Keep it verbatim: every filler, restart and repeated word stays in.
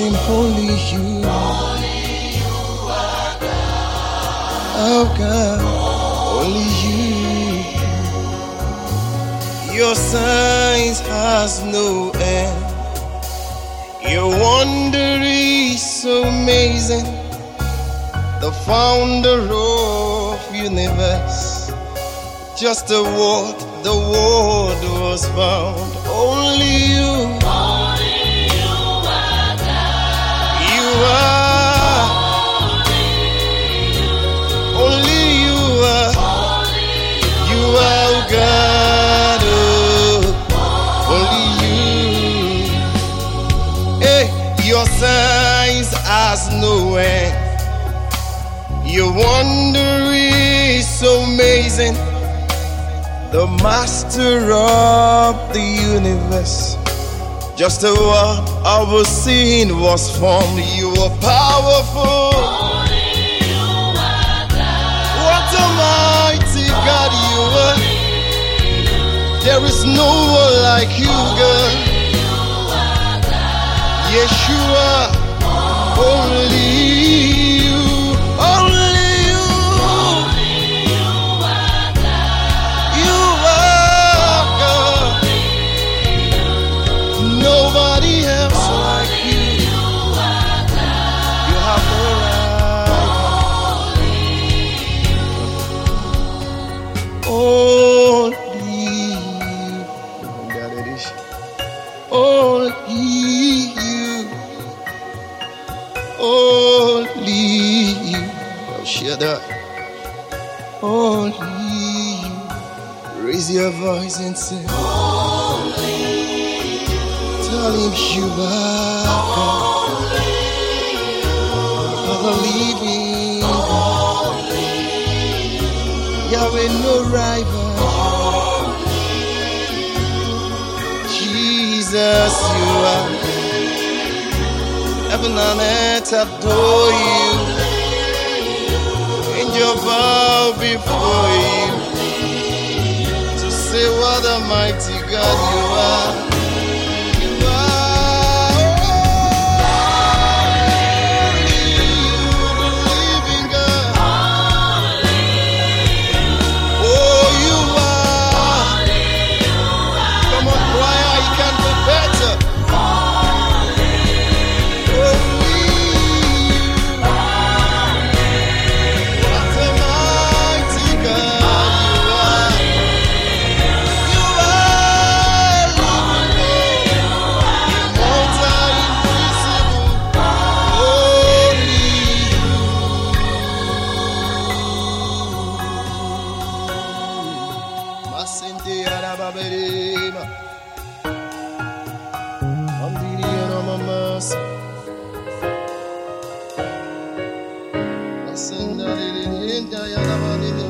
him only you. Oh God, only you. Your signs has no end. Your wonder is so amazing. The founder of universe. Just a word, the word was found. Only you. Only you are God. You are. Only you are. Only you, you are God. Oh, only you. Hey, your signs has no end. Your wonder is so amazing. The master of the universe. Just a word of a sin was formed. You are powerful. only you are God. What a mighty God you are. There is no one like you, God. You are God. Yeshua, only you, only you. Only you are God. You are God. Nobody else like you. You are God. You have no right. Only you. Only you. Only you. Oh, shut up. Only you. Raise your voice and say, tell him you are God. For the living God. Yahweh, no rival. Jesus, you are. Heaven and earth adore you. Angel bow before you. To say what a mighty God you are. You are only you, the living God. Oh, you are. Come on, choir, you can do better. Only you. What a mighty God you are. You are living God. Immortal, invisible. Only you. Masente arababerema. Andiri aramamasa. Masenda lelenda yarabadele.